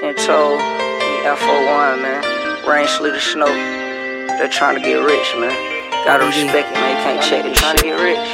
Tinto, F01, man. Rain, sleet, or snow. They're trying to get rich, man. Gotta respect it, man. You can't check it. Trying to get rich.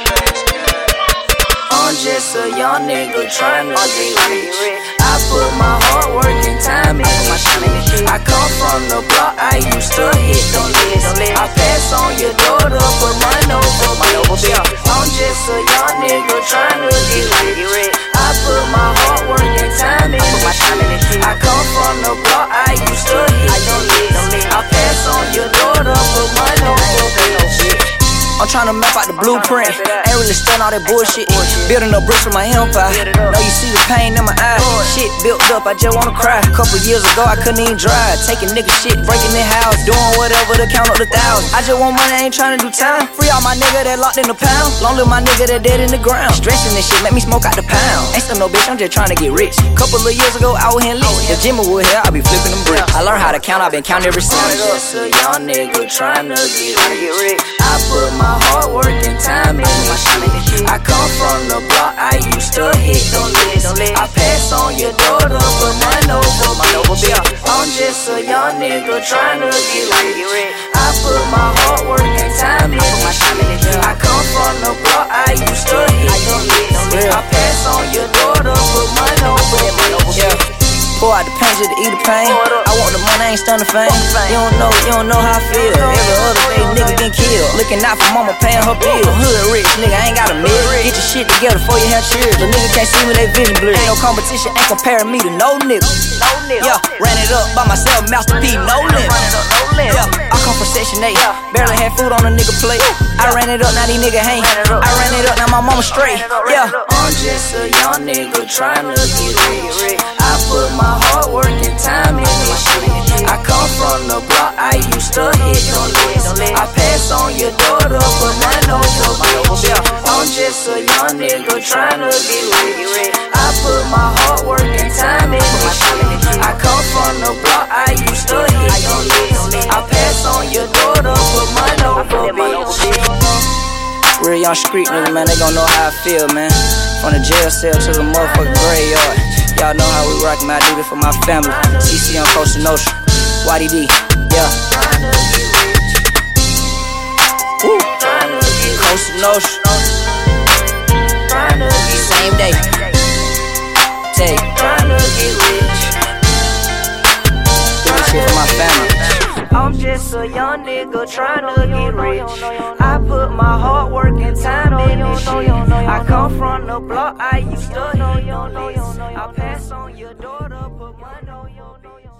I'm just a young nigga trying to get rich. I put my hard work and time in my shit. I come from the block, I used to hit them lists. I pass on your daughter, put mine over bitch. I'm just a young nigga trying to get rich. I put my hard work and time in my shit. I come from the block, I used to hit them lists. I pass on your daughter, put mine over bitch. I'm tryna map out the blueprint. Ain't really stunned all that bullshit. Building up bricks with my empire. Know you see the pain in my eyes. Shit built up, I just wanna cry. Couple years ago, I couldn't even drive. Taking nigga shit, breaking their house. Doing whatever to count up the thousands. I just want money, I ain't tryna do time. Free all my nigga that locked in the pound. Long live my nigga that dead in the ground. Stressing this shit, make me smoke out the pound. Ain't still no bitch, I'm just tryna get rich. Couple of years ago, I was hitting lit. If Jimmy was here, I be flipping them bricks. I learned how to count, I been counting ever since. I'm just a young nigga tryna get rich. I put my hard work and time in my shit. I come from the block, I used to hit them lists. I pass on your daughter, but mine over bitch. I'm just a young nigga tryna get rich. I put my hard work and time in my shit. I come from the block, I used to hit them lists. I pass on your daughter, but mine over bitch. Pour out the pain just to eat the pain. I want the money, I ain't stunning fame. You don't know how I feel. Every other day, nigga getting killed. Looking out for mama, paying her bill. Hood rich, nigga, I ain't got a meal. Get your shit together before you have cheers. The nigga can't see me, they vision blurred. Ain't no competition, ain't comparing me to no nigga. Yeah, ran it up by myself, Master P, no limit. Yeah, I come from Section 8. Barely had food on a nigga plate. I ran it up, now these niggas hang. I ran it up, now my mama straight. Yeah, I'm just a young nigga trying to get rich. I put my hard work and time in my shit. I come from the block, I used to hit them lists. I pass on your daughter, but mine over bitch. I'm just a young nigga trying to get rich. I put my hard work and time in my shit. I come from the block, I used to hit them lists. I pass on your daughter, but mine over bitch. Real young street nigga, man, they gon' know how I feel, man. From the jail cell to the motherfucking graveyard. Y'all know how we rock, man. I do this for my family. CC on Costa Nostra. YDD, yeah. Woo. Costa Nostra. Same day. Take. Do this shit for my family. I'm just a young nigga tryna get rich. I put my hard work and time in this shit. I come from the block, I used to hit them lists. I pass on your daughter, put mine on your